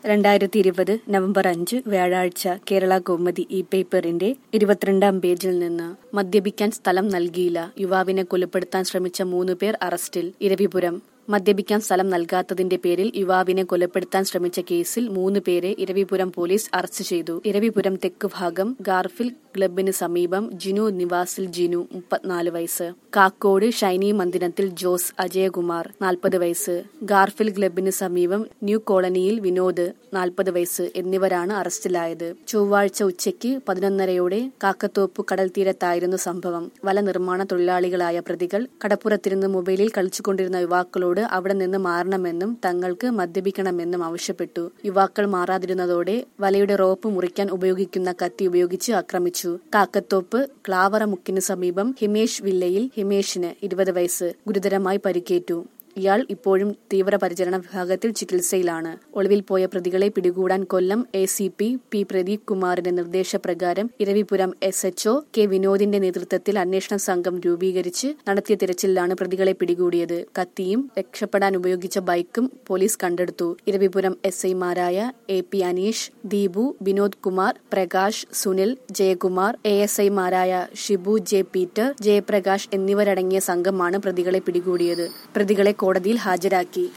2020 November 5 വ്യാഴാഴ്ച കേരള കൗമുദി ഈ പേപ്പറിന്റെ 22-ാം പേജിൽ നിന്ന് മദ്യപിക്കാൻ സ്ഥലം നൽകിയില്ല, യുവാവിനെ കൊലപ്പെടുത്താൻ ശ്രമിച്ച 3 പേർ അറസ്റ്റിൽ. ഇരവിപുരം മദ്യപിക്കാൻ സ്ഥലം നൽകാത്തതിന്റെ പേരിൽ യുവാവിനെ കൊലപ്പെടുത്താൻ ശ്രമിച്ച കേസിൽ 3 പേരെ ഇരവിപുരം പോലീസ് അറസ്റ്റ് ചെയ്തു. ഇരവിപുരം തെക്കുഭാഗം ഗാർഫിൽ ക്ലബിന് സമീപം ജിനു നിവാസിൽ ജിനു 34 വയസ്സ്, കാക്കോട് ഷൈനി മന്ദിരത്തിൽ ജോസ് അജയകുമാർ 40 വയസ്സ്, ഗാർഫിൽ ക്ലബിന് സമീപം ന്യൂ കോളനിയിൽ വിനോദ് 40 വയസ്സ് എന്നിവരാണ് അറസ്റ്റിലായത്. ചൊവ്വാഴ്ച ഉച്ചയ്ക്ക് 11:30 കാക്കത്തോപ്പ് കടൽ തീരത്തായിരുന്നു സംഭവം. വല നിർമ്മാണ തൊഴിലാളികളായ പ്രതികൾ കടപ്പുറത്തിരുന്ന് മൊബൈലിൽ കളിച്ചുകൊണ്ടിരുന്ന യുവാക്കളോട് അവിടെ നിന്ന് മാറണമെന്നും തങ്ങൾക്ക് മദ്യപിക്കണമെന്നും ആവശ്യപ്പെട്ടു. യുവാക്കൾ മാറാതിരുന്നതോടെ വലയുടെ റോപ്പ് മുറിക്കാൻ ഉപയോഗിക്കുന്ന കത്തി ഉപയോഗിച്ച് ആക്രമിച്ചു. കാക്കത്തോപ്പ് ക്ലാവറമുക്കിന് സമീപം ഹിമേഷ് വില്ലയിൽ ഹിമേഷിന് 20 വയസ്സ് ഗുരുതരമായി പരിക്കേറ്റു. ഇയാൾ ഇപ്പോഴും തീവ്രപരിചരണ വിഭാഗത്തിൽ ചികിത്സയിലാണ്. ഒളിവിൽ പോയ പ്രതികളെ പിടികൂടാൻ കൊല്ലം ACP P പ്രദീപ് കുമാറിന്റെ നിർദ്ദേശപ്രകാരം ഇരവിപുരം SHO K വിനോദിന്റെ നേതൃത്വത്തിൽ അന്വേഷണ സംഘം രൂപീകരിച്ച് നടത്തിയ തിരച്ചിലാണ് പ്രതികളെ പിടികൂടിയത്. കത്തിയും രക്ഷപ്പെടാൻ ഉപയോഗിച്ച ബൈക്കും പോലീസ് കണ്ടെടുത്തു. ഇരവിപുരം SI മാരായ AP അനീഷ്, ദീപു, വിനോദ് കുമാർ, പ്രകാശ്, സുനിൽ, ജയകുമാർ, ASI മാരായ ഷിബു J പീറ്റർ, ജയപ്രകാശ് എന്നിവരടങ്ങിയ സംഘമാണ് പ്രതികളെ പിടികൂടിയത്. പ്രതികളെ കോടതിയിൽ ഹാജരാക്കി.